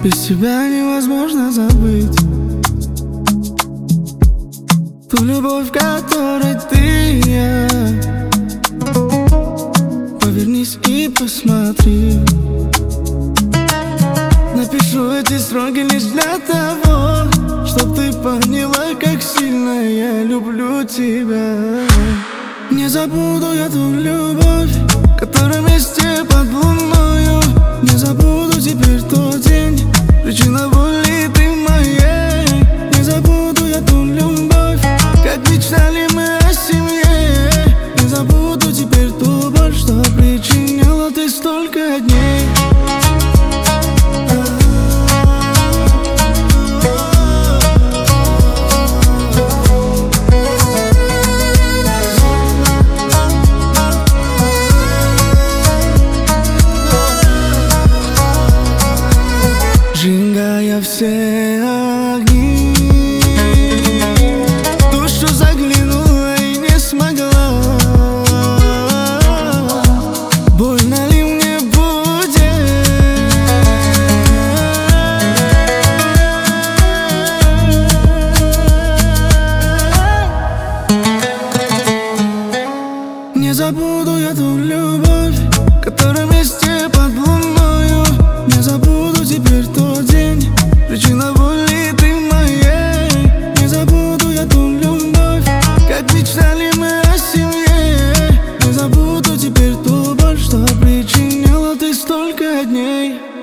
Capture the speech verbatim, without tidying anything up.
Без тебя невозможно забыть ту любовь, которой ты и я. Повернись и посмотри. Напишу эти строки лишь для того, чтоб ты поняла, как сильно я люблю тебя. Не забуду я ту любовь, которая вместе под луною. Не забуду теперь тот день, причина боли ты моей. Не забуду я ту любовь, как мечтали мы о семье. Не забуду теперь ту боль, что причиняла ты столько дней. Сжигая все огни, в душу заглянула и не смогла. Больно ли мне будет? Не забуду я ту любовь, которая вместе под луною. Не забуду теперь тот день, причина боли ты моей. Не забуду я ту любовь, как мечтали мы о семье. Не забуду теперь ту боль, что причиняла ты столько дней.